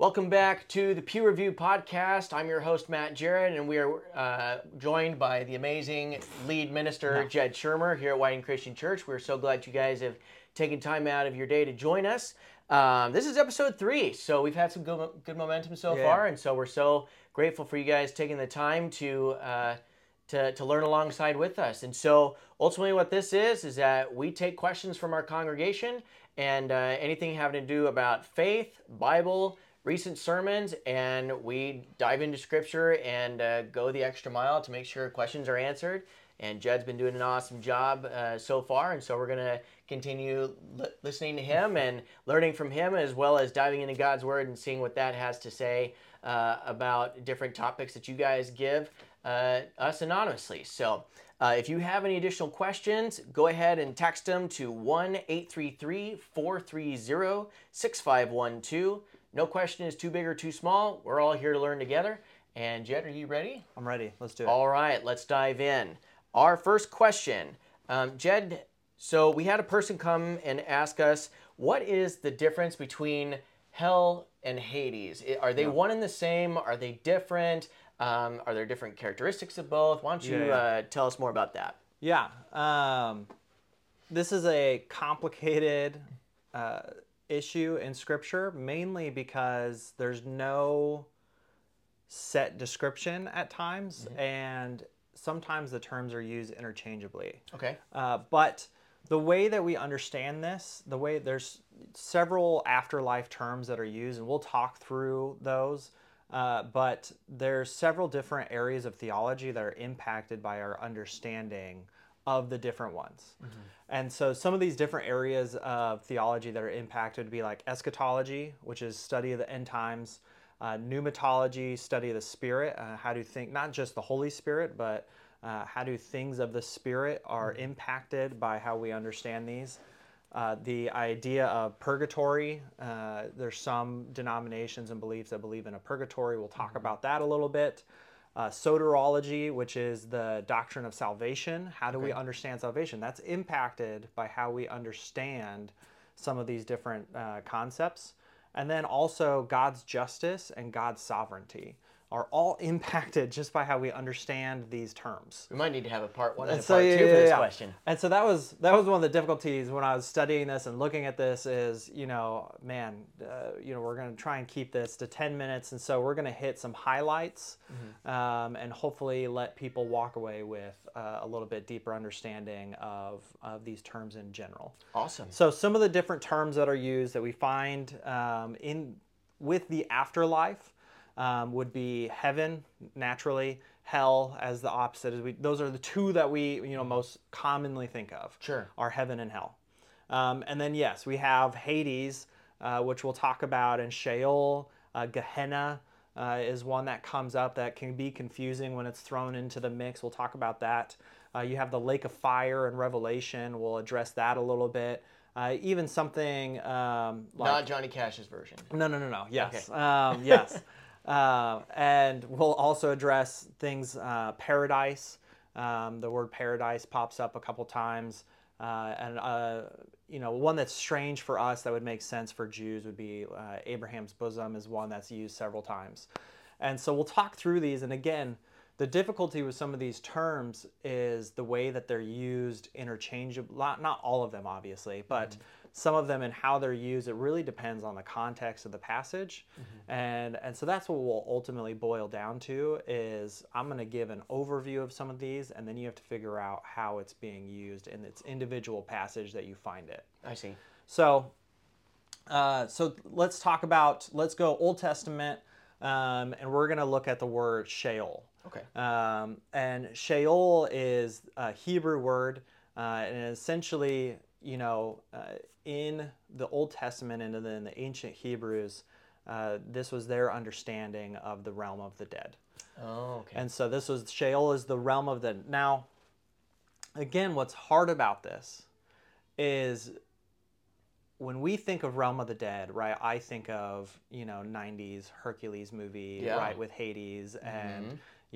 Welcome back to the Pew Review Podcast. I'm your host, Matt Jarrett, and we are joined by the amazing lead minister, Jed Shermer, here at Whiting Christian Church. We're so glad you guys have taken time out of your day to join us. This is episode 3, so we've had some good momentum so far, and so we're so grateful for you guys taking the time to learn alongside with us. And so ultimately what this is that we take questions from our congregation and anything having to do about faith, Bible, recent sermons, and we dive into scripture and go the extra mile to make sure questions are answered. And Jed's been doing an awesome job so far, and so we're going to continue listening to him and learning from him, as well as diving into God's Word and seeing what that has to say about different topics that you guys give us anonymously. So if you have any additional questions, go ahead and text them to 1-833-430-6512. No question is too big or too small. We're all here to learn together. And Jed, are you ready? I'm ready. Let's do it. All right, let's dive in. Our first question. Jed, so we had a person come and ask us, what is the difference between hell and Hades? Are they one and the same? Are they different? Are there different characteristics of both? Why don't you tell us more about that? Yeah. This is a complicated issue in Scripture, mainly because there's no set description at times, and sometimes the terms are used interchangeably. Okay. But the way that we understand this, there's several afterlife terms that are used, and we'll talk through those. But there's several different areas of theology that are impacted by our understanding of the different ones. Mm-hmm. And so some of these different areas of theology that are impacted would be like eschatology, which is study of the end times, pneumatology, study of the Spirit, how do think, not just the Holy Spirit, but how do things of the Spirit are impacted by how we understand these. The idea of purgatory, there's some denominations and beliefs that believe in a purgatory. We'll talk about that a little bit. Soteriology, which is the doctrine of salvation. How do we understand salvation? That's impacted by how we understand some of these different concepts. And then also God's justice and God's sovereignty are all impacted just by how we understand these terms. We might need to have a part 1 and a part 2 for this question. And so that was one of the difficulties when I was studying this and looking at this is, we're going to try and keep this to 10 minutes. And so we're going to hit some highlights and hopefully let people walk away with a little bit deeper understanding of these terms in general. Awesome. So some of the different terms that are used that we find with the afterlife, would be heaven, naturally, hell as the opposite. Those are the two that we most commonly think of. Sure. Are heaven and hell. And then yes, we have Hades, which we'll talk about, and Sheol, Gehenna is one that comes up that can be confusing when it's thrown into the mix. We'll talk about that. You have the lake of fire in Revelation. We'll address that a little bit. Even something like... Not Johnny Cash's version. No. Yes. Okay. Yes. And we'll also address things, paradise. The word paradise pops up a couple times. One that's strange for us that would make sense for Jews would be Abraham's bosom is one that's used several times. And so we'll talk through these. And again, the difficulty with some of these terms is the way that they're used interchangeably. Not all of them, obviously, but some of them and how they're used, it really depends on the context of the passage. And so that's what we'll ultimately boil down to is I'm going to give an overview of some of these, and then you have to figure out how it's being used in its individual passage that you find it. I see. So let's go Old Testament, and we're going to look at the word Sheol. Okay. And Sheol is a Hebrew word, and essentially, in the Old Testament and in the ancient Hebrews, this was their understanding of the realm of the dead. Oh, okay. And so Sheol is the realm of the... Now, again, what's hard about this is when we think of realm of the dead, right, I think of, 90s Hercules movie, right, with Hades and,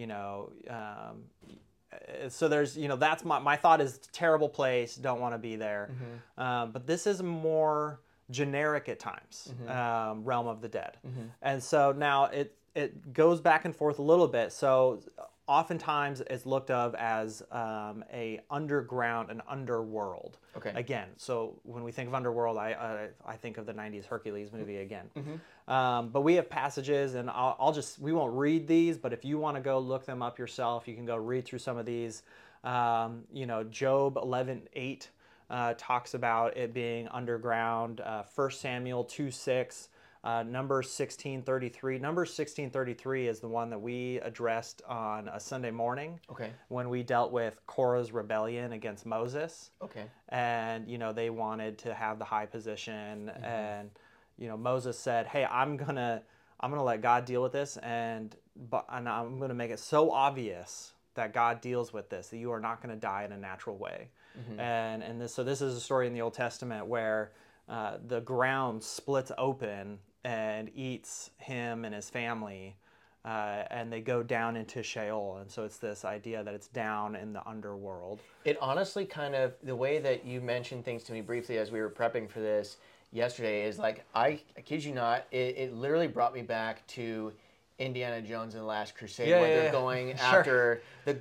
so there's, that's my thought is terrible place, don't want to be there. But this is more generic at times, realm of the dead. And so now it goes back and forth a little bit. So oftentimes it's looked of as a underground, an underworld. Okay. Again, so when we think of underworld, I think of the 90s Hercules movie again. But we have passages, and we won't read these, but if you want to go look them up yourself, you can go read through some of these. Job 11:8 talks about it being underground. 1 Samuel 2:6. Numbers 16:33. Numbers 16:33 is the one that we addressed on a Sunday morning. Okay. When we dealt with Korah's rebellion against Moses. Okay. And they wanted to have the high position, and Moses said, "Hey, I'm gonna let God deal with this, and I'm gonna make it so obvious that God deals with this, that you are not going to die in a natural way." So this is a story in the Old Testament where the ground splits open and eats him and his family, and they go down into Sheol. And so it's this idea that it's down in the underworld. It honestly kind of, the way that you mentioned things to me briefly as we were prepping for this yesterday is like, I kid you not, it literally brought me back to Indiana Jones and the Last Crusade, where they're going after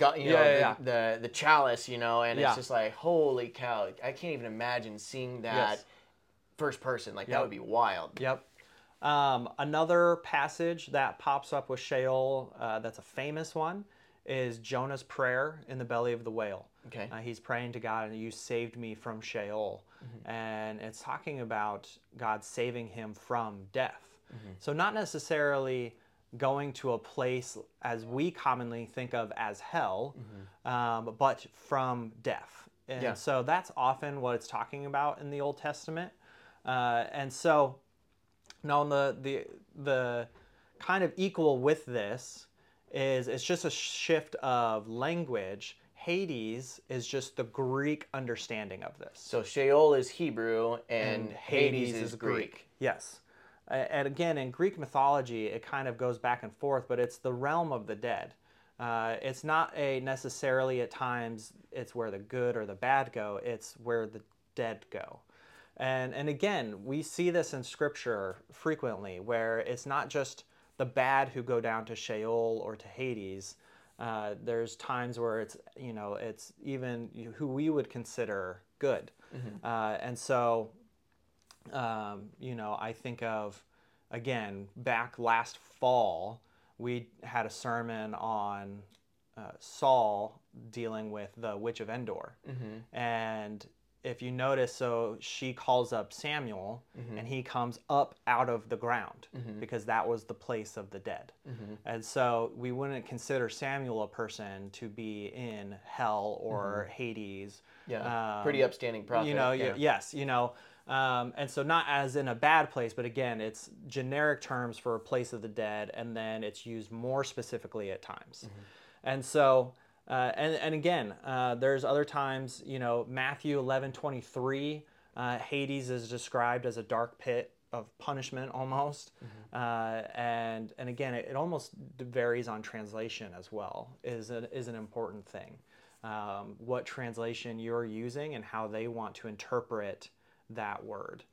the chalice, and it's just like, holy cow, I can't even imagine seeing that first person. Like, that would be wild. Yep. Another passage that pops up with Sheol, that's a famous one, is Jonah's prayer in the belly of the whale. Okay. He's praying to God, and you saved me from Sheol. And it's talking about God saving him from death. So not necessarily going to a place as we commonly think of as hell, but from death. And so that's often what it's talking about in the Old Testament. And so now the kind of equal with this is it's just a shift of language. Hades is just the Greek understanding of this. So Sheol is Hebrew and Hades is Greek. Yes. And again, in Greek mythology, it kind of goes back and forth, but it's the realm of the dead. It's not necessarily at times it's where the good or the bad go, it's where the dead go. And again, we see this in Scripture frequently, where it's not just the bad who go down to Sheol or to Hades. There's times where it's even who we would consider good. And so I think of, again, back last fall, we had a sermon on Saul dealing with the Witch of Endor. And if you notice, so she calls up Samuel, and he comes up out of the ground, because that was the place of the dead. And so we wouldn't consider Samuel a person to be in hell or Hades. Pretty upstanding prophet. Yes, and so not as in a bad place, but again, it's generic terms for a place of the dead, and then it's used more specifically at times. And so, and again, there's other times, Matthew 11:23, Hades is described as a dark pit of punishment almost. And again, it almost varies on translation as well, is an important thing. What translation you're using and how they want to interpret that word.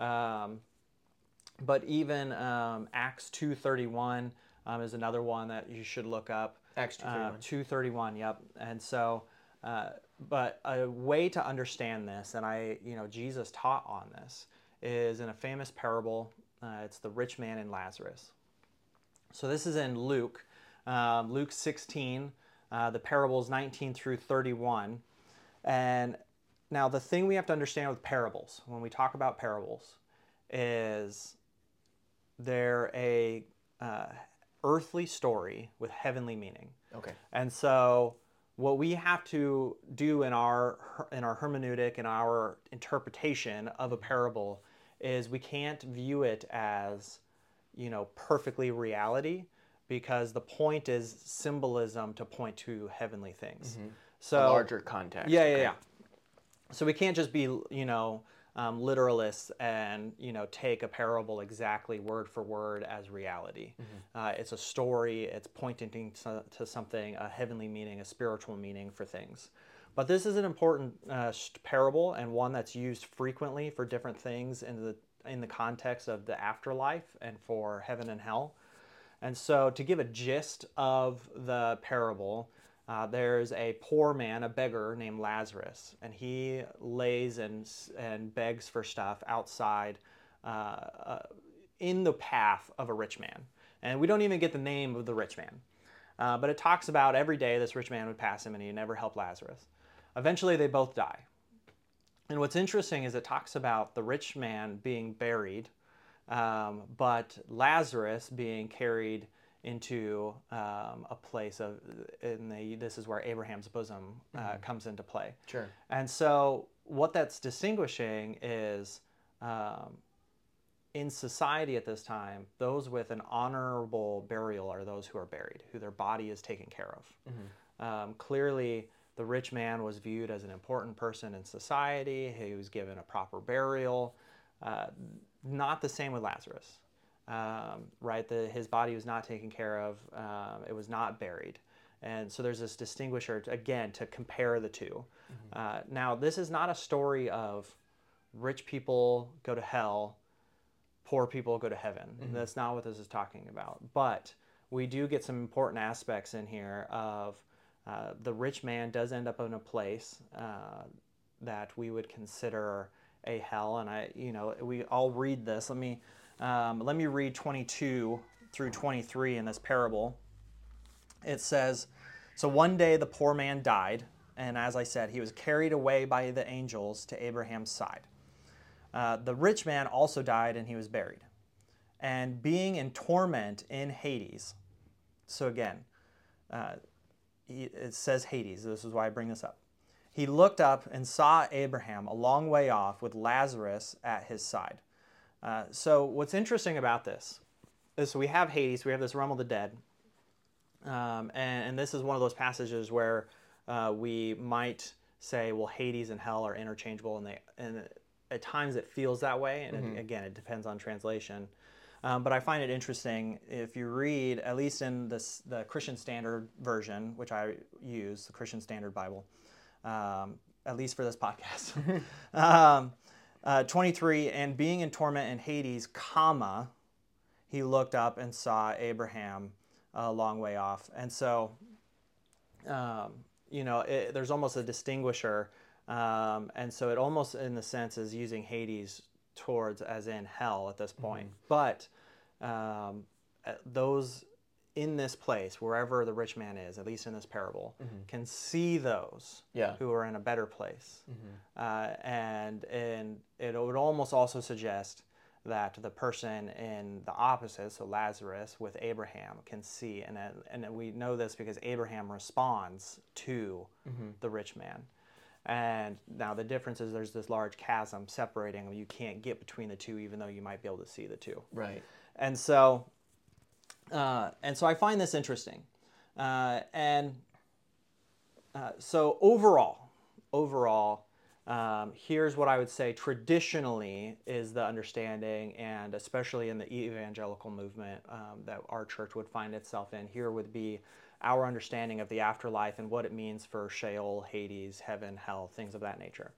But even Acts 2:31 is another one that you should look up. Acts 2:31. 2:31, yep. And so, but a way to understand this, and Jesus taught on this, is in a famous parable. It's the rich man and Lazarus. So this is in Luke, Luke 16. The parable is 19 through 31. And now the thing we have to understand with parables, when we talk about parables, is they're a earthly story with heavenly meaning. Okay. And so what we have to do in our hermeneutic and our interpretation of a parable is we can't view it as, perfectly reality, because the point is symbolism to point to heavenly things. So a larger context. Yeah. So we can't just be, literalists and, take a parable exactly word for word as reality. It's a story. It's pointing to something, a heavenly meaning, a spiritual meaning for things. But this is an important parable, and one that's used frequently for different things in in the context of the afterlife and for heaven and hell. And so, to give a gist of the parable, there's a poor man, a beggar named Lazarus, and he lays and begs for stuff outside in the path of a rich man. And we don't even get the name of the rich man. But it talks about every day this rich man would pass him and he'd never help Lazarus. Eventually, they both die. And what's interesting is it talks about the rich man being buried, but Lazarus being carried into a place of, this is where Abraham's bosom comes into play. Sure. And so what that's distinguishing is in society at this time, those with an honorable burial are those who are buried, who their body is taken care of. Clearly, the rich man was viewed as an important person in society. He was given a proper burial. Not the same with Lazarus, right? His body was not taken care of. It was not buried. And so there's this distinguisher, again, to compare the two. Now, this is not a story of rich people go to hell, poor people go to heaven. That's not what this is talking about. But we do get some important aspects in here of the rich man does end up in a place that we would consider a hell. And I'll read this. Let me read 22 through 23 in this parable. It says, "So one day the poor man died, and as I said, he was carried away by the angels to Abraham's side. The rich man also died, and he was buried. And being in torment in Hades," so again, it says Hades. This is why I bring this up. "He looked up and saw Abraham a long way off with Lazarus at his side." So what's interesting about this is we have Hades, we have this realm of the dead, and this is one of those passages where we might say, well, Hades and hell are interchangeable, and at times it feels that way, and again, it depends on translation. But I find it interesting if you read, at least in the Christian Standard Version, which I use, the Christian Standard Bible, at least for this podcast. 23, "And being in torment in Hades, comma, he looked up and saw Abraham a long way off." And so, there's almost a distinguisher. And so it almost, in the sense, is using Hades towards as in hell at this point. But those in this place, wherever the rich man is, at least in this parable, can see those who are in a better place. And it would almost also suggest that the person in the opposite, so Lazarus with Abraham, can see. And we know this because Abraham responds to the rich man. And now the difference is there's this large chasm separating them. You can't get between the two, even though you might be able to see the two. Right. And so I find this interesting. So overall, here's what I would say traditionally is the understanding, and especially in the evangelical movement that our church would find itself in, here would be our understanding of the afterlife and what it means for Sheol, Hades, heaven, hell, things of that nature.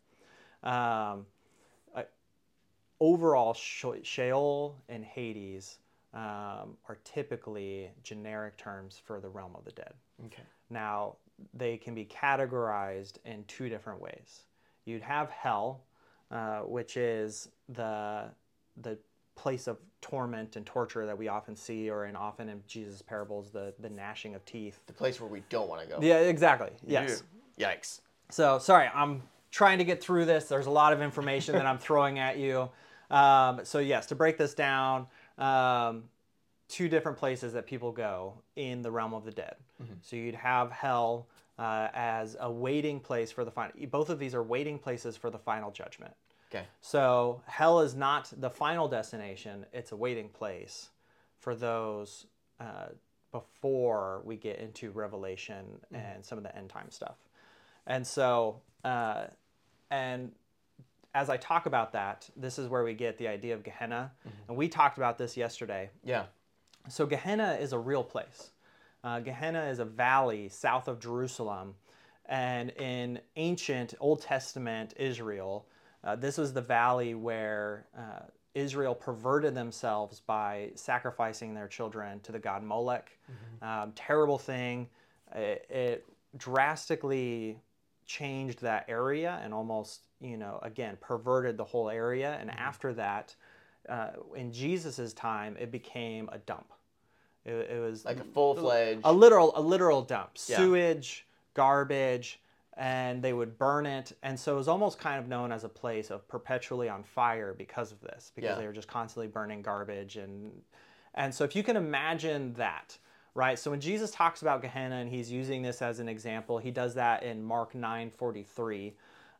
Overall, Sheol and Hades are typically generic terms for the realm of the dead. Okay. Now, they can be categorized in two different ways. You'd have hell, which is the place of torment and torture that we often see, or often in Jesus' parables, the gnashing of teeth. The place where we don't want to go. Yeah, exactly. Yes. Yikes. So, sorry, I'm trying to get through this. There's a lot of information that I'm throwing at you. So, yes, to break this down, two different places that people go in the realm of the dead. So you'd have hell as a waiting place for the final. Both of these are waiting places for the final judgment. Okay. So hell is not the final destination. It's a waiting place for those before we get into Revelation and some of the end time stuff. And so, and as I talk about that, this is where we get the idea of Gehenna. And we talked about this yesterday. Yeah. So Gehenna is a real place. Gehenna is a valley south of Jerusalem. And in ancient Old Testament Israel, this was the valley where Israel perverted themselves by sacrificing their children to the god Molech. Terrible thing. It drastically changed that area and almost, again, perverted the whole area. And after that, in Jesus's time, it became a dump. It was like a full-fledged... a literal dump. Yeah. Sewage, garbage, and they would burn it. And so it was almost kind of known as a place of perpetually on fire because of this, because they were just constantly burning garbage. And so if you can imagine that, right? So when Jesus talks about Gehenna, and he's using this as an example, he does that in Mark 9:43.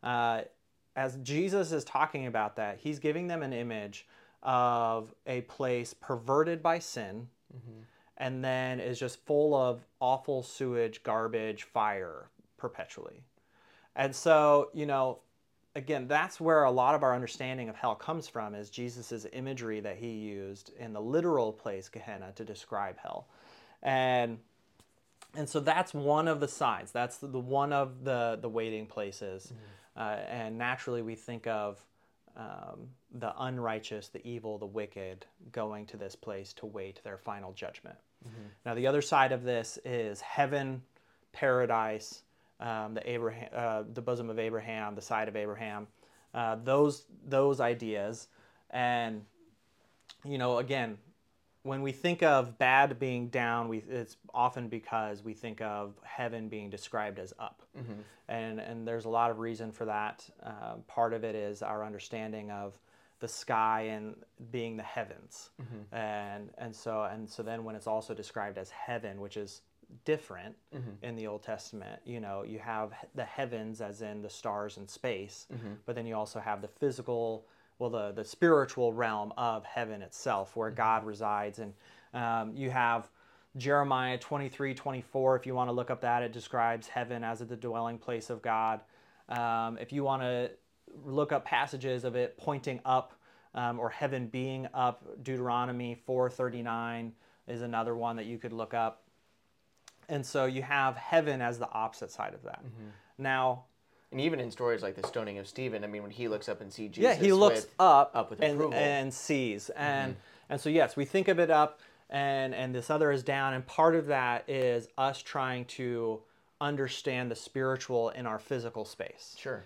As Jesus is talking about that, he's giving them an image of a place perverted by sin, and then is just full of awful sewage, garbage, fire perpetually. And so, again, that's where a lot of our understanding of hell comes from, is Jesus's imagery that he used in the literal place Gehenna to describe hell. And so that's one of the signs. That's the one of the waiting places. And naturally we think of the unrighteous, the evil, the wicked going to this place to wait their final judgment. Now the other side of this is heaven, paradise, the bosom of Abraham, the side of Abraham, those ideas. And again, when we think of bad being down, it's often because we think of heaven being described as up. And there's a lot of reason for that. Part of it is our understanding of the sky and being the heavens. And so then when it's also described as heaven, which is different in the Old Testament, you have the heavens as in the stars in space, but then you also have the physical, the spiritual realm of heaven itself, where God resides. And you have Jeremiah 23:24. If you want to look up that, it describes heaven as the dwelling place of God. If you want to look up passages of it pointing up, or heaven being up, Deuteronomy 4:39 is another one that you could look up. And so you have heaven as the opposite side of that. Now, and even in stories like the stoning of Stephen, I mean, when he looks up and sees Jesus, he looks up with approval and sees, and so yes, we think of it up, and this other is down, and part of that is us trying to understand the spiritual in our physical space. Sure.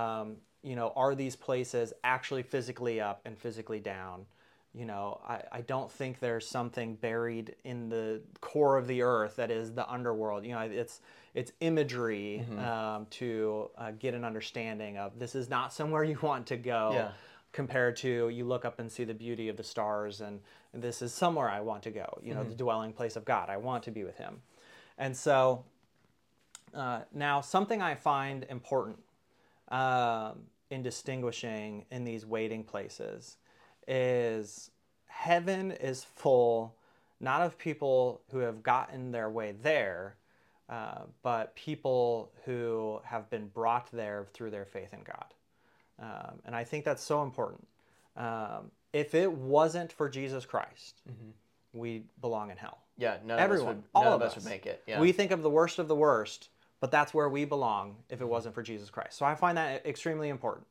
Are these places actually physically up and physically down? I don't think there's something buried in the core of the earth that is the underworld. It's imagery to get an understanding of this is not somewhere you want to go, compared to you look up and see the beauty of the stars, and this is somewhere I want to go. The dwelling place of God. I want to be with Him. And so now something I find important in distinguishing in these waiting places is heaven is full not of people who have gotten their way there, but people who have been brought there through their faith in God. And I think that's so important. If it wasn't for Jesus Christ, we belong in hell. Yeah, none Everyone, of us would make it. Yeah. We think of the worst, but that's where we belong if it wasn't for Jesus Christ. So I find that extremely important.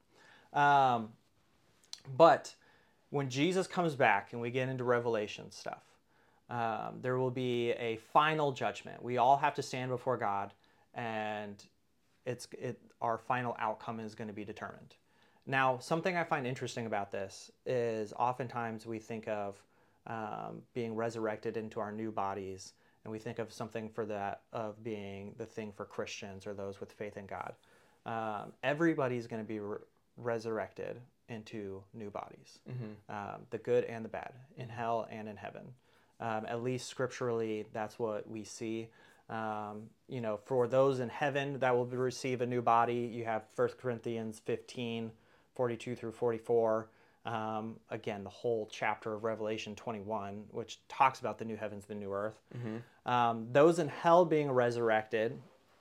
But when Jesus comes back and we get into Revelation stuff, there will be a final judgment. We all have to stand before God, and our final outcome is going to be determined. Now, something I find interesting about this is oftentimes we think of being resurrected into our new bodies, and we think of something for that of being the thing for Christians or those with faith in God. Everybody's going to be resurrected into new bodies, the good and the bad, in hell and in heaven. At least scripturally, that's what we see. For those in heaven that will receive a new body, you have 1 Corinthians 15:42 through 44. Again, the whole chapter of Revelation 21, which talks about the new heavens, the new earth. Those in hell being resurrected,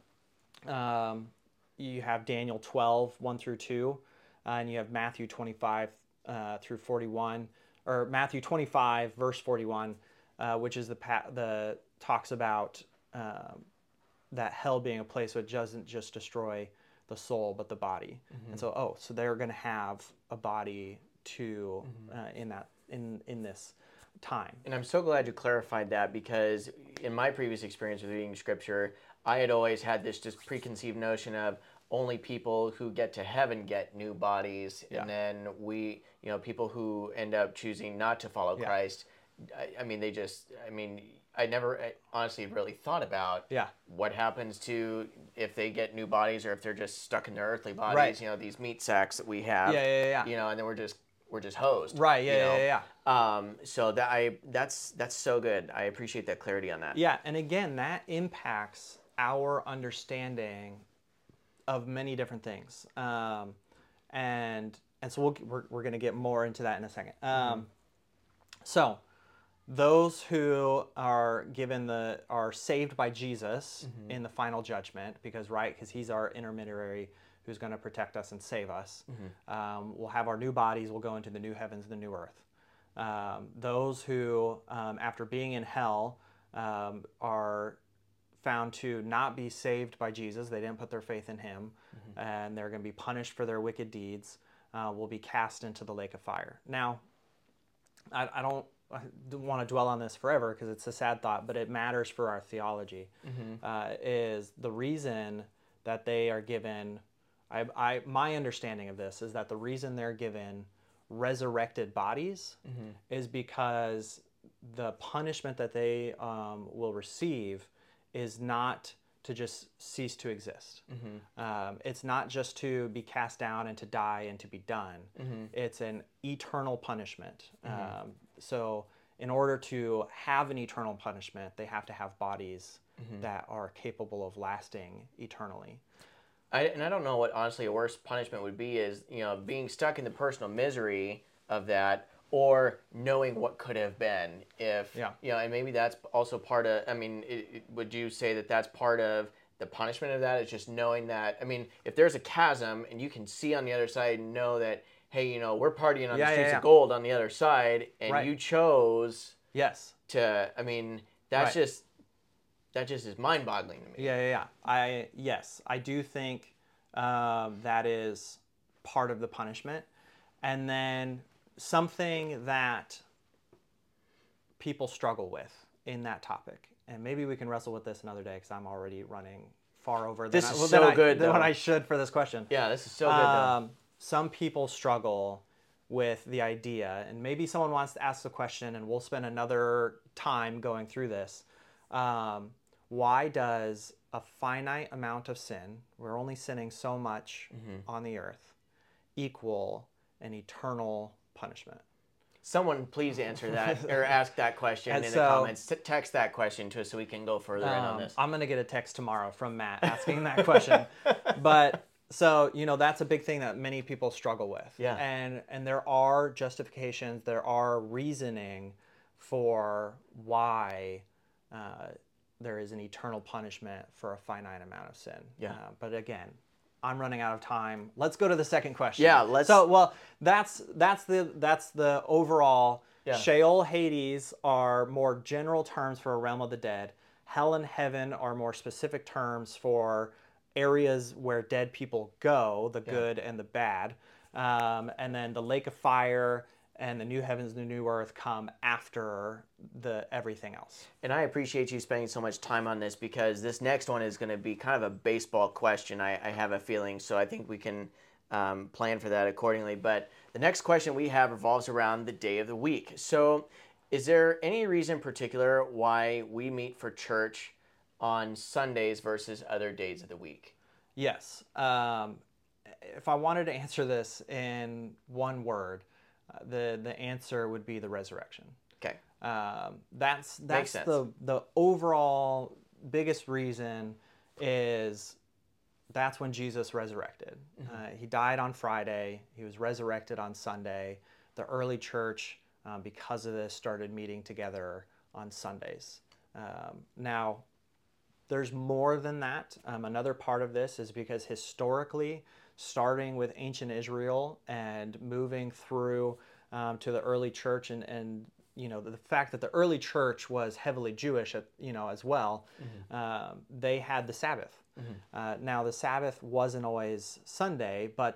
you have Daniel 12:1 through 2, and you have Matthew 25 through 41, or Matthew 25 verse 41, which is the talks about that hell being a place which doesn't just destroy the soul but the body. And so they're going to have a body to in this time. And I'm so glad you clarified that, because in my previous experience with reading Scripture, I had always had this just preconceived notion of only people who get to heaven get new bodies, and then people who end up choosing not to follow Christ. I never honestly really thought about what happens to if they get new bodies or if they're just stuck in their earthly bodies. Right. You know, these meat sacks that we have. You know, and then we're just hosed. Right. So that's so good. I appreciate that clarity on that. Yeah, and again, that impacts our understanding of many different things, and so we're going to get more into that in a second. So those who are are saved by Jesus in the final judgment, because he's our intermediary who's going to protect us and save us. We'll have our new bodies. We'll go into the new heavens, the new earth. Those who, after being in hell, are found to not be saved by Jesus, they didn't put their faith in him, and they're going to be punished for their wicked deeds, will be cast into the lake of fire. Now, I don't want to dwell on this forever because it's a sad thought, but it matters for our theology. Is the reason that they are given, my understanding of this is that the reason they're given resurrected bodies is because the punishment that they will receive is not to just cease to exist. It's not just to be cast down and to die and to be done. It's an eternal punishment. So in order to have an eternal punishment, they have to have bodies that are capable of lasting eternally. I don't know what honestly a worse punishment would be, is being stuck in the personal misery of that, or knowing what could have been if and maybe that's also part of. I mean, would you say that that's part of the punishment of that? Is just knowing that. I mean, if there's a chasm and you can see on the other side and know that, hey, we're partying on the streets of gold on the other side, and you chose to. I mean, that just is mind-boggling to me. I do think that is part of the punishment. And then something that people struggle with in that topic, and maybe we can wrestle with this another day because I'm already running far over than what I should for this question. Yeah, this is so good though. Some people struggle with the idea, and maybe someone wants to ask the question, and we'll spend another time going through this. Why does a finite amount of sin, we're only sinning so much on the earth, equal an eternal punishment? Someone please answer that or ask that question in the comments. Text that question to us so we can go further in on this. I'm going to get a text tomorrow from Matt asking that question. But so, that's a big thing that many people struggle with. Yeah. And there are justifications, there are reasoning for why there is an eternal punishment for a finite amount of sin. Yeah. But again, I'm running out of time. Let's go to the second question. Yeah, let's. So, well, that's the overall. Yeah. Sheol, Hades are more general terms for a realm of the dead. Hell and heaven are more specific terms for areas where dead people go, the good and the bad. And then the lake of fire and the new heavens and the new earth come after everything else. And I appreciate you spending so much time on this, because this next one is going to be kind of a baseball question, I have a feeling, so I think we can plan for that accordingly. But the next question we have revolves around the day of the week. So is there any reason in particular why we meet for church on Sundays versus other days of the week? Yes. If I wanted to answer this in one word, the answer would be the resurrection. Okay. That's the overall biggest reason is that's when Jesus resurrected. He died on Friday. He was resurrected on Sunday. The early church, because of this, started meeting together on Sundays. Now, there's more than that. Another part of this is because historically, starting with ancient Israel and moving through to the early church, and the fact that the early church was heavily Jewish, as well, they had the Sabbath. Now the Sabbath wasn't always Sunday, but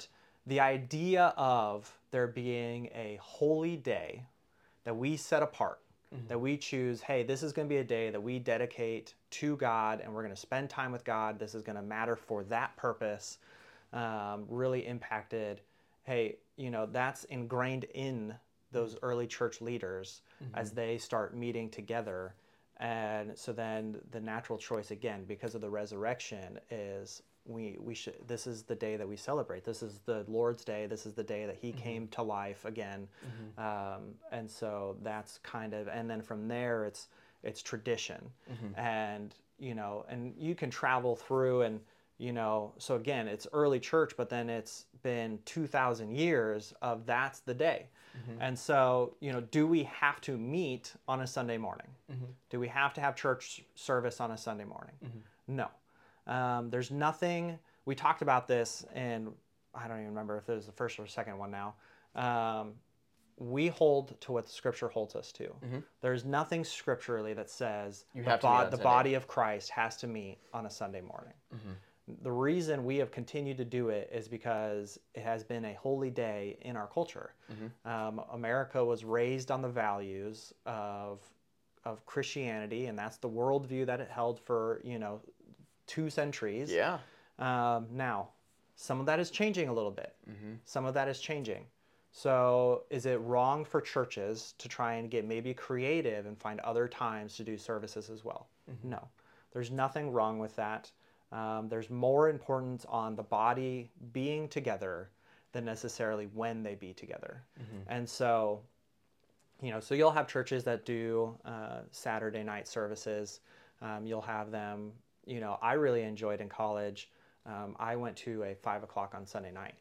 the idea of there being a holy day that we set apart, that we choose, hey, this is going to be a day that we dedicate to God and we're going to spend time with God. This is going to matter for that purpose. Really impacted, hey, that's ingrained in those early church leaders as they start meeting together. And so then the natural choice, again, because of the resurrection, is we should. This is the day that we celebrate. This is the Lord's Day. This is the day that He came to life again. And so that's kind of, and then from there, it's tradition, and and you can travel through and. So again, it's early church, but then it's been 2,000 years of that's the day. And so, do we have to meet on a Sunday morning? Do we have to have church service on a Sunday morning? No. There's nothing, we talked about this, and I don't even remember if it was the first or second one now. We hold to what the Scripture holds us to. There's nothing scripturally that says the body of Christ has to meet on a Sunday morning. The reason we have continued to do it is because it has been a holy day in our culture. America was raised on the values of Christianity, and that's the worldview that it held for 2 centuries. Yeah. Now, some of that is changing a little bit. Some of that is changing. So, is it wrong for churches to try and get maybe creative and find other times to do services as well? No, there's nothing wrong with that. There's more importance on the body being together than necessarily when they be together. And so, so you'll have churches that do Saturday night services. You'll have them, I really enjoyed in college. I went to a 5 o'clock on Sunday night.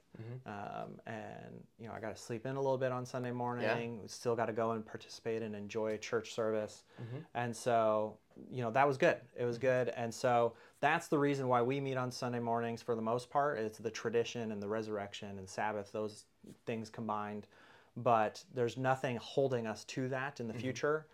And, I got to sleep in a little bit on Sunday morning. Yeah. Still got to go and participate and enjoy church service. And so, that was good. It was good. And so that's the reason why we meet on Sunday mornings for the most part. It's the tradition and the resurrection and Sabbath, those things combined. But there's nothing holding us to that in the future.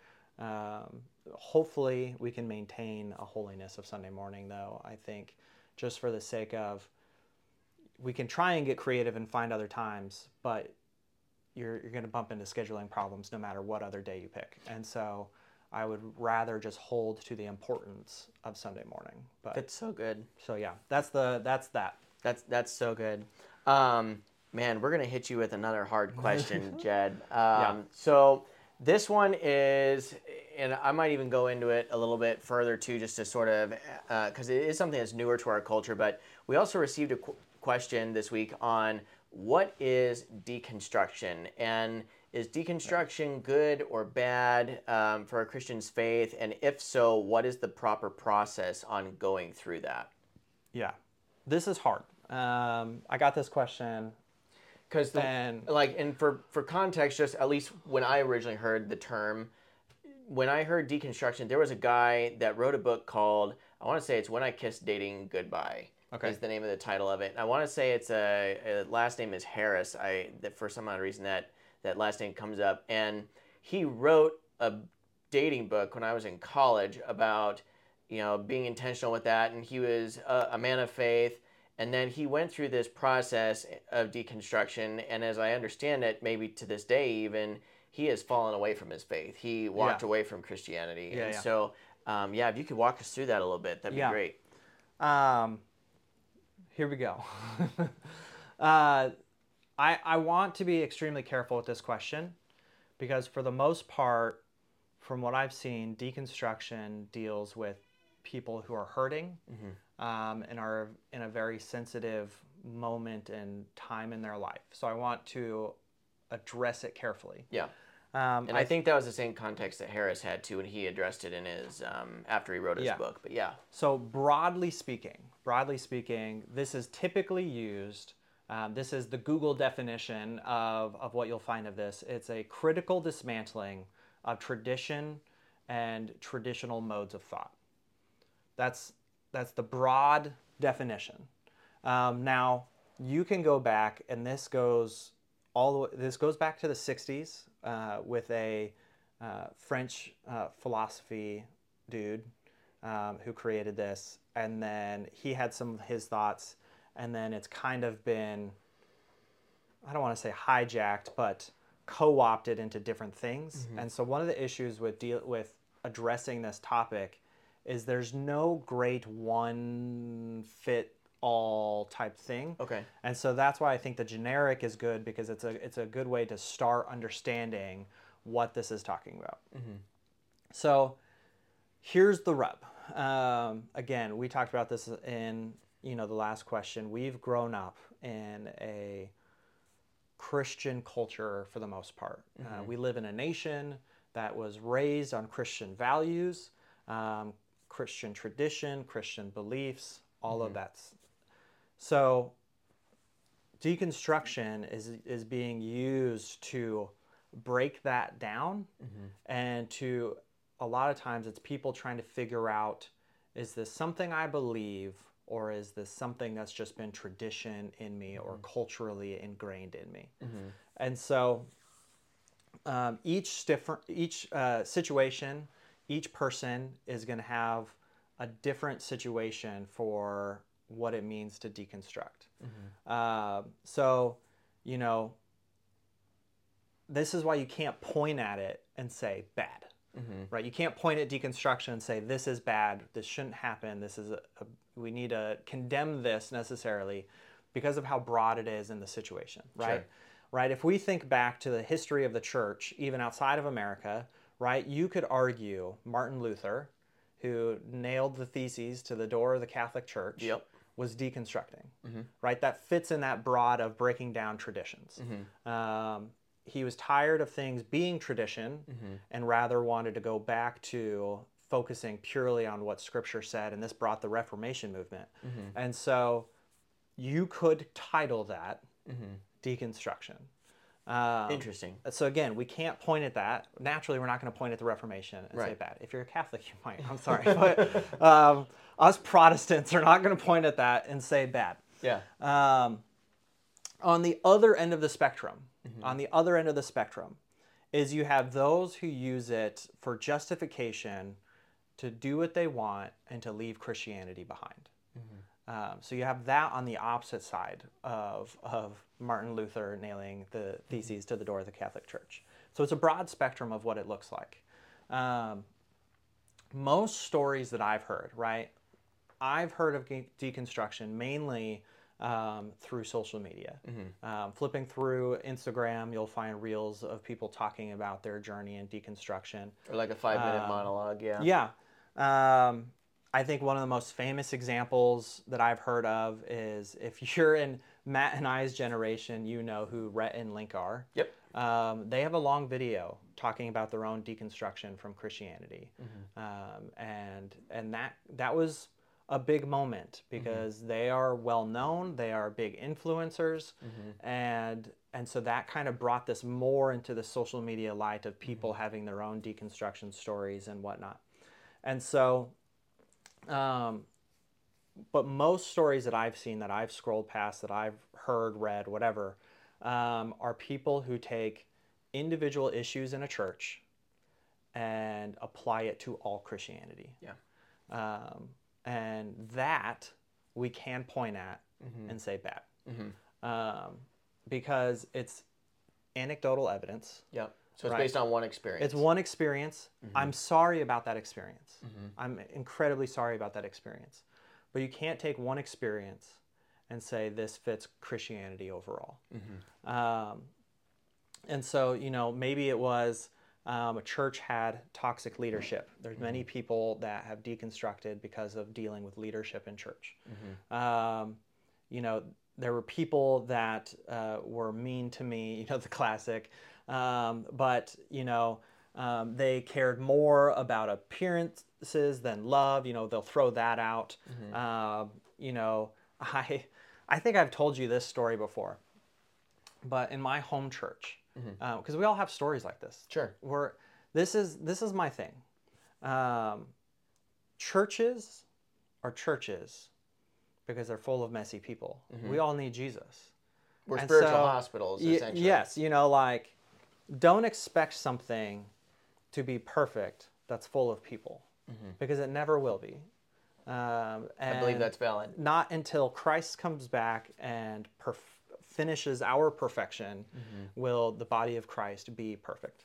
Hopefully we can maintain a holiness of Sunday morning, though, I think, just for the sake of, we can try and get creative and find other times, but you're going to bump into scheduling problems no matter what other day you pick. And so I would rather just hold to the importance of Sunday morning. But that's so good. So yeah, that's that. That's so good. Man, we're gonna hit you with another hard question, Jed. So this one is, and I might even go into it a little bit further too, just to sort of, because it is something that's newer to our culture. But we also received a question this week on what is deconstruction, and is deconstruction good or bad for a Christian's faith? And if so, what is the proper process on going through that? Yeah, this is hard. I got this question. Because and for context, just at least when I originally heard the term, when I heard deconstruction, there was a guy that wrote a book called, I want to say it's When I Kissed Dating Goodbye. Okay. Is the name of the title of it. And I want to say it's a last name is Harris. For some odd reason that last name comes up. And he wrote a dating book when I was in college about, being intentional with that. And he was a man of faith. And then he went through this process of deconstruction, and as I understand it, maybe to this day even, he has fallen away from his faith. He walked away from Christianity. So, if you could walk us through that a little bit, that'd be great. Here we go. I want to be extremely careful with this question, because for the most part, from what I've seen, deconstruction deals with people who are hurting, and are in a very sensitive moment and time in their life. So I want to address it carefully. Yeah. And I think that was the same context that Harris had too when he addressed it in his after he wrote his book. But yeah. So broadly speaking, this is typically used. This is the Google definition of what you'll find of this. It's a critical dismantling of tradition and traditional modes of thought. That's the broad definition. Now you can go back, and this goes back to the 60s with a French philosophy dude who created this, and then he had some of his thoughts, and then it's kind of been I don't want to say hijacked, but co-opted into different things. And so one of the issues with addressing this topic is there's no great one fit all type thing. Okay. And so that's why I think the generic is good, because it's a good way to start understanding what this is talking about. So here's the rub. Again, we talked about this in the last question. We've grown up in a Christian culture for the most part. We live in a nation that was raised on Christian values, Christian tradition, Christian beliefs, all of that. So deconstruction is being used to break that down, and to a lot of times it's people trying to figure out, is this something I believe, or is this something that's just been tradition in me or culturally ingrained in me? And so each situation, each person is going to have a different situation for what it means to deconstruct. So, this is why you can't point at it and say bad, right? You can't point at deconstruction and say this is bad, this shouldn't happen, this is we need to condemn this necessarily, because of how broad it is in the situation, right? Sure. Right? If we think back to the history of the church, even outside of America, right, you could argue Martin Luther, who nailed the theses to the door of the Catholic Church, was deconstructing, right? That fits in that broad of breaking down traditions. He was tired of things being tradition and rather wanted to go back to focusing purely on what Scripture said, and this brought the Reformation movement. And so you could title that deconstruction. Interesting. So again, we can't point at that. Naturally, we're not going to point at the Reformation and say bad. If you're a Catholic, you might. I'm sorry. But us Protestants are not going to point at that and say bad. Yeah. On the other end of the spectrum, is you have those who use it for justification to do what they want and to leave Christianity behind. So you have that on the opposite side of Martin Luther nailing the theses to the door of the Catholic Church. So it's a broad spectrum of what it looks like. Most stories that I've heard, right? I've heard of deconstruction mainly through social media. Flipping through Instagram, you'll find reels of people talking about their journey in deconstruction. Or like a 5-minute monologue, Yeah. I think one of the most famous examples that I've heard of is, if you're in Matt and I's generation, you know who Rhett and Link are. Yep. They have a long video talking about their own deconstruction from Christianity. And that was a big moment, because they are well known, they are big influencers, and so that kind of brought this more into the social media light of people having their own deconstruction stories and whatnot. And so but most stories that I've seen, that I've scrolled past, that I've heard, read, whatever, are people who take individual issues in a church and apply it to all Christianity. Yeah. And that we can point at and say bad. Because it's anecdotal evidence. Yep. So it's based on one experience. It's one experience. I'm sorry about that experience. I'm incredibly sorry about that experience. But you can't take one experience and say this fits Christianity overall. And so, maybe it was a church had toxic leadership. There's many people that have deconstructed because of dealing with leadership in church. There were people that were mean to me, the classic. But they cared more about appearances than love. They'll throw that out. I think I've told you this story before, but in my home church, because we all have stories like this. Sure. This is my thing. Churches are churches because they're full of messy people. We all need Jesus. We're spiritual hospitals, essentially. Yes, don't expect something to be perfect that's full of people, because it never will be. I believe that's valid. Not until Christ comes back and finishes our perfection, will the body of Christ be perfect.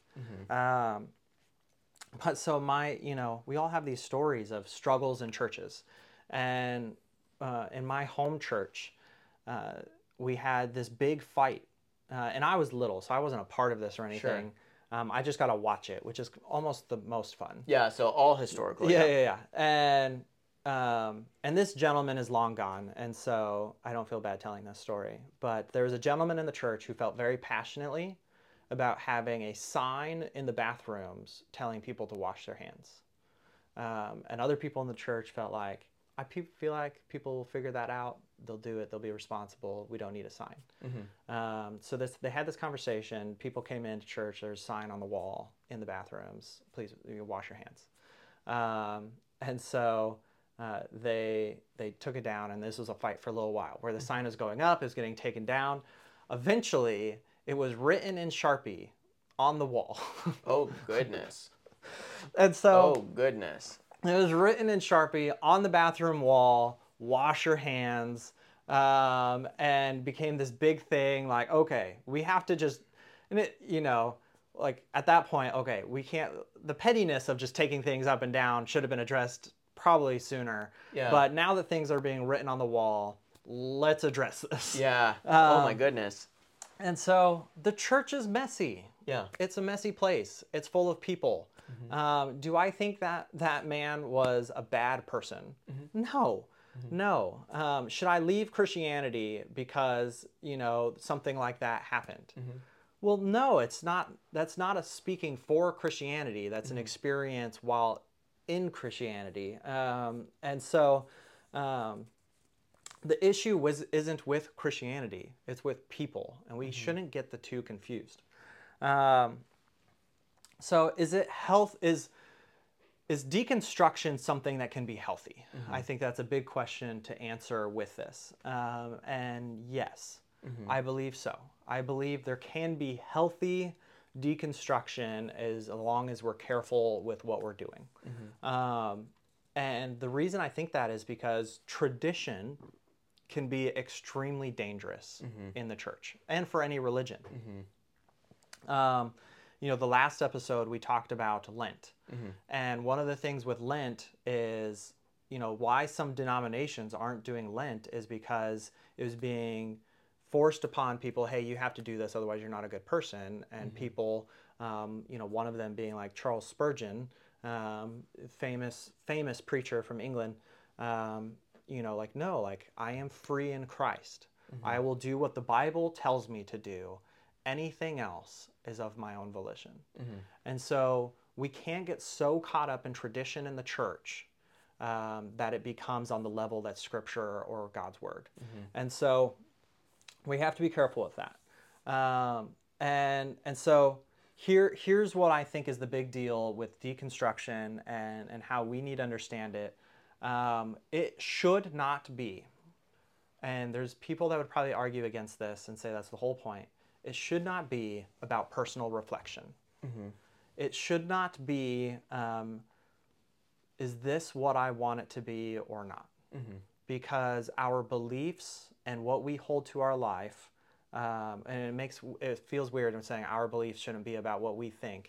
But so we all have these stories of struggles in churches. And in my home church, we had this big fight. And I was little, so I wasn't a part of this or anything. Sure. I just got to watch it, which is almost the most fun. Yeah, so all historical. Yeah. And this gentleman is long gone, and so I don't feel bad telling this story. But there was a gentleman in the church who felt very passionately about having a sign in the bathrooms telling people to wash their hands. And other people in the church felt like, I feel like people will figure that out. They'll do it. They'll be responsible. We don't need a sign. So they had this conversation. People came into church. There's a sign on the wall in the bathrooms. Please wash your hands. And so they took it down, and this was a fight for a little while, where the sign is going up, is getting taken down. Eventually, it was written in Sharpie on the wall. Oh, goodness. And so... Oh, goodness. It was written in Sharpie on the bathroom wall, wash your hands, and became this big thing, like, okay, we have to just... And it, like, at that point, okay, we can't... The pettiness of just taking things up and down should have been addressed probably sooner. Yeah. But now that things are being written on the wall, let's address this. Yeah. Oh, my goodness. And so the church is messy. Yeah. It's a messy place. It's full of people. Do I think that man was a bad person? No. No. Should I leave Christianity because, something like that happened? Well, no, it's not. That's not a speaking for Christianity. That's an experience while in Christianity. And so the issue isn't with Christianity. It's with people. And we shouldn't get the two confused. So is deconstruction something that can be healthy? I think that's a big question to answer with this. And yes, I believe so. I believe there can be healthy deconstruction as long as we're careful with what we're doing. And the reason I think that is because tradition can be extremely dangerous in the church and for any religion. The last episode we talked about Lent. And one of the things with Lent is, why some denominations aren't doing Lent is because it was being forced upon people, hey, you have to do this, otherwise you're not a good person. And people, one of them being like Charles Spurgeon, famous preacher from England, no, I am free in Christ. I will do what the Bible tells me to do. Anything else is of my own volition. And so we can't get so caught up in tradition in the church that it becomes on the level that's Scripture or God's Word. And so we have to be careful with that. And so here's what I think is the big deal with deconstruction and how we need to understand it. It should not be, and there's people that would probably argue against this and say that's the whole point. It should not be about personal reflection. It should not be, is this what I want it to be or not? Because our beliefs and what we hold to our life, and it feels weird in saying our beliefs shouldn't be about what we think.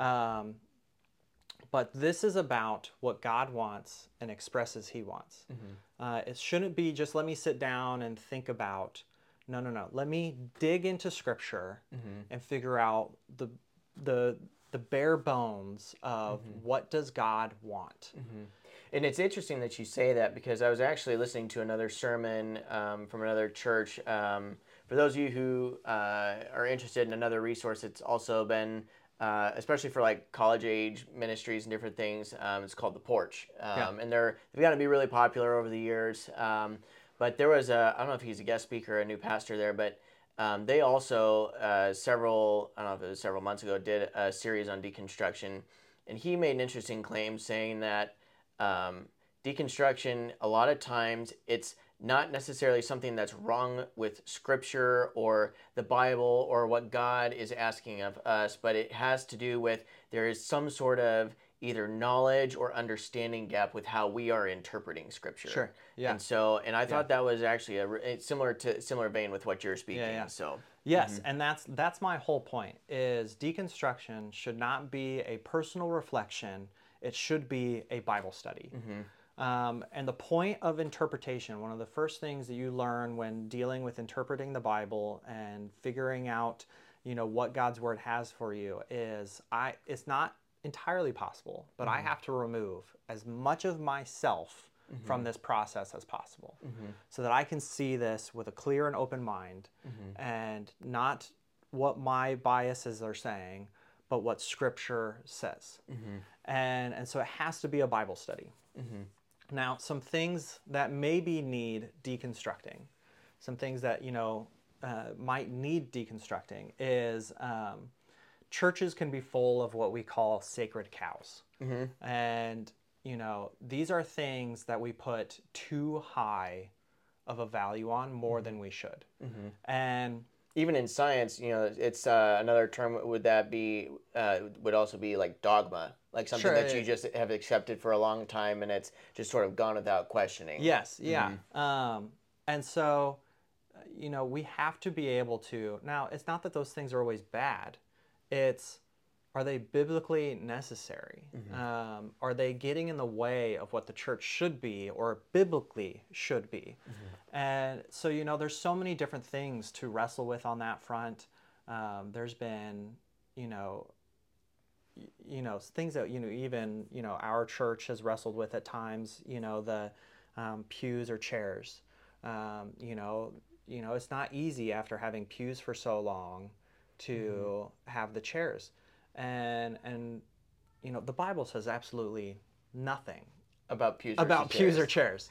But this is about what God wants and expresses He wants. It shouldn't be just let me sit down and think about. No. Let me dig into Scripture and figure out the bare bones of what does God want. And it's interesting that you say that, because I was actually listening to another sermon from another church. For those of you who are interested in another resource, it's also been, especially for like college age ministries and different things, it's called The Porch. And they've gotten to be really popular over the years. But there was I don't know if he's a guest speaker, a new pastor there, but they also, I don't know if it was several months ago, did a series on deconstruction. And he made an interesting claim saying that deconstruction, a lot of times, it's not necessarily something that's wrong with Scripture or the Bible or what God is asking of us, but it has to do with there is some sort of either knowledge or understanding gap with how we are interpreting Scripture. Sure. Yeah. And I thought that was actually it's similar vein with what you're speaking. Yeah. So yes, and that's my whole point. Is deconstruction should not be a personal reflection. It should be a Bible study. And the point of interpretation, one of the first things that you learn when dealing with interpreting the Bible and figuring out, what God's Word has for you is it's not entirely possible, but I have to remove as much of myself from this process as possible so that I can see this with a clear and open mind and not what my biases are saying, but what Scripture says. And so it has to be a Bible study. Now, some things that maybe need deconstructing, some things that, might need deconstructing is churches can be full of what we call sacred cows. And, these are things that we put too high of a value on more than we should. And even in science, it's another term would also be like dogma, like something that you just have accepted for a long time and it's just sort of gone without questioning. Yes, yeah. And so, we have to be able to, now it's not that those things are always bad, it's, are they biblically necessary? Are they getting in the way of what the church should be or biblically should be? And so, there's so many different things to wrestle with on that front. There's been, things that, even, our church has wrestled with at times, the pews or chairs. It's not easy after having pews for so long to have the chairs. And the Bible says absolutely nothing about pews or chairs.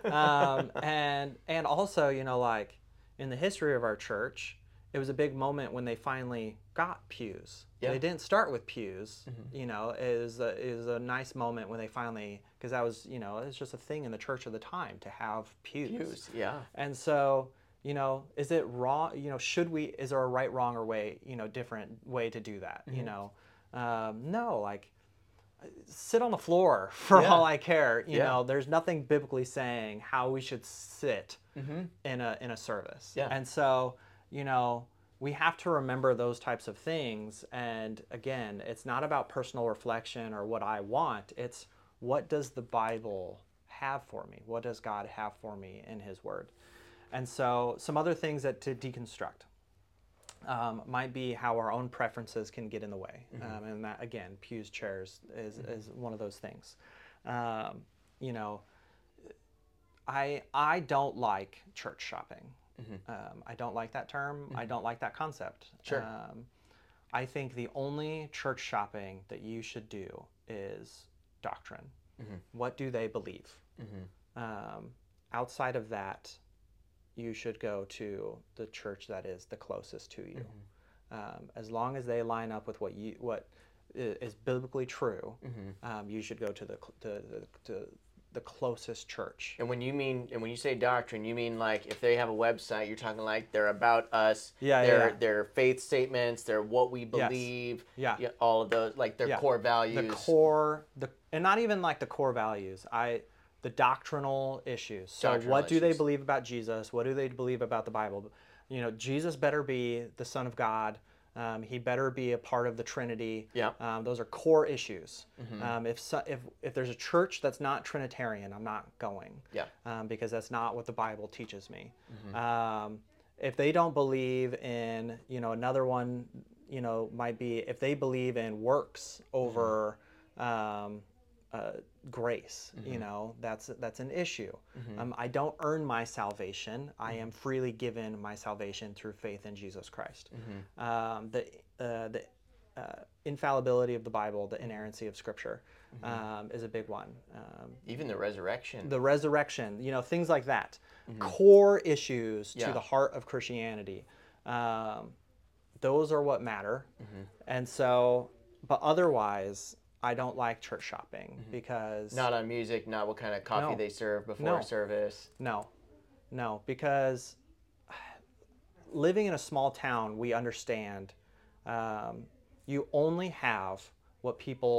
And also, in the history of our church, it was a big moment when they finally got pews. They didn't start with pews. It was a nice moment when they finally, because that was, it was just a thing in the church of the time to have pews. And so, is it wrong? Is there a right, wrong, or different way to do that? No, sit on the floor for all I care. There's nothing biblically saying how we should sit in a service. And so, we have to remember those types of things. And again, it's not about personal reflection or what I want. It's what does the Bible have for me? What does God have for me in His Word? And so some other things that to deconstruct might be how our own preferences can get in the way. And that, again, pews, chairs is one of those things. I don't like church shopping. I don't like that term. I don't like that concept. Sure. I think the only church shopping that you should do is doctrine. What do they believe? Outside of that, you should go to the church that is the closest to you. As long as they line up with what is biblically true, you should go to the closest church. And when you say doctrine, you mean like if they have a website, you're talking like they're about us, their faith statements, they're what we believe, all of those, like their core values. And not even like the core values. The doctrinal issues. So what do they believe about Jesus? What do they believe about the Bible? Jesus better be the Son of God. He better be a part of the Trinity. Those are core issues. If there's a church that's not Trinitarian, I'm not going. Because that's not what the Bible teaches me. If they don't believe in, another one, might be if they believe in works over grace, that's an issue. I don't earn my salvation. I am freely given my salvation through faith in Jesus Christ. The infallibility of the Bible, the inerrancy of Scripture, is a big one. Even the resurrection. Things like that. Core issues to the heart of Christianity. Those are what matter. And so, but otherwise, I don't like church shopping because... Not on music, not what kind of coffee they serve before service. No, because living in a small town, we understand you only have what people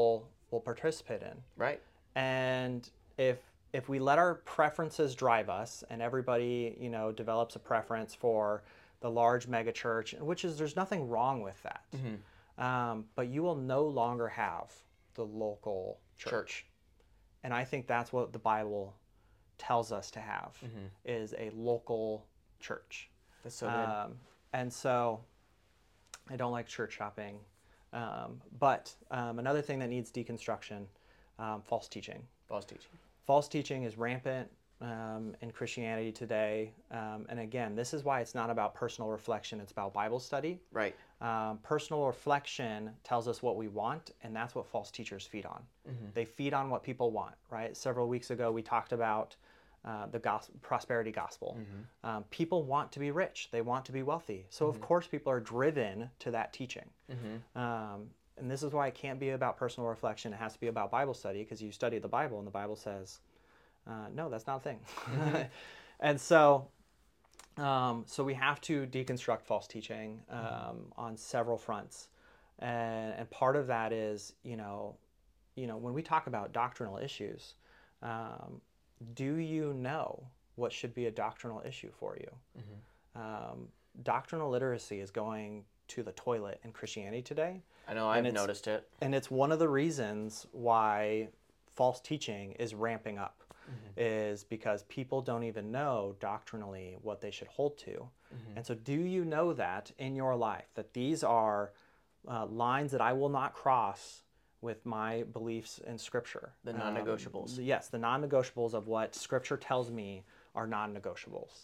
will participate in. Right. And if we let our preferences drive us, and everybody, develops a preference for the large mega church, there's nothing wrong with that. But you will no longer have the local church. And I think that's what the Bible tells us to have, is a local church. That's so good. And so I don't like church shopping. But another thing that needs deconstruction, false teaching. False teaching. False teaching is rampant in Christianity today. And again, this is why it's not about personal reflection, it's about Bible study. Right. Personal reflection tells us what we want, and that's what false teachers feed on. They feed on what people want, right? Several weeks ago, we talked about the prosperity gospel. People want to be rich. They want to be wealthy. So of course people are driven to that teaching. And this is why it can't be about personal reflection. It has to be about Bible study, because you study the Bible and the Bible says, no, that's not a thing. And so we have to deconstruct false teaching on several fronts. And part of that is, when we talk about doctrinal issues, do you know what should be a doctrinal issue for you? Doctrinal literacy is going to the toilet in Christianity today. I know, I've noticed it. And it's one of the reasons why false teaching is ramping up, is because people don't even know doctrinally what they should hold to. And so do you know that in your life, that these are lines that I will not cross with my beliefs in Scripture? The non-negotiables. Yes, the non-negotiables of what Scripture tells me are non-negotiables.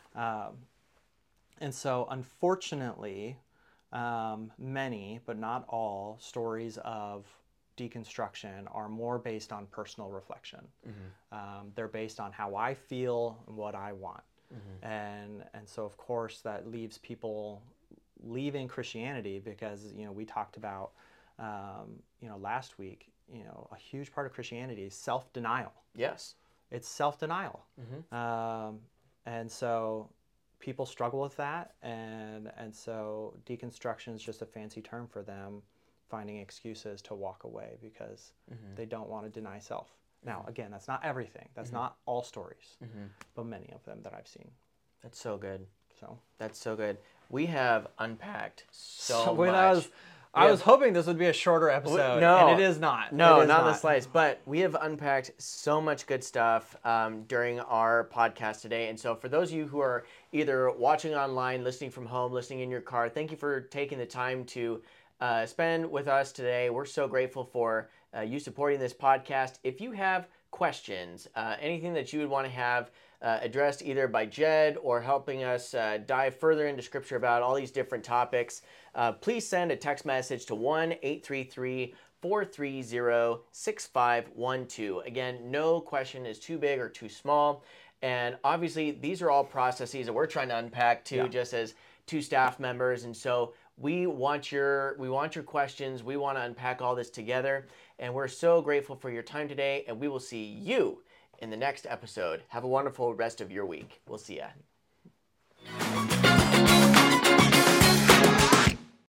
And so unfortunately, many, but not all, stories of deconstruction are more based on personal reflection. They're based on how I feel and what I want. And so of course that leaves people leaving Christianity, because we talked about last week, a huge part of Christianity is self-denial. Yes. It's self-denial. And so people struggle with that, and so deconstruction is just a fancy term for them finding excuses to walk away because they don't want to deny self. Now, again, that's not everything. That's not all stories, but many of them that I've seen. That's so good. So that's so good. We have unpacked so much. I was hoping this would be a shorter episode, and it is not. No, not in the slightest. But we have unpacked so much good stuff during our podcast today. And so for those of you who are either watching online, listening from home, listening in your car, thank you for taking the time to spend with us today. We're so grateful for you supporting this podcast. If you have questions, anything that you would want to have addressed either by Jed or helping us dive further into Scripture about all these different topics, please send a text message to 1-833-430-6512. Again, no question is too big or too small. And obviously, these are all processes that we're trying to unpack too, just as two staff members. And so we want your questions. We want to unpack all this together. And we're so grateful for your time today. And we will see you in the next episode. Have a wonderful rest of your week. We'll see ya.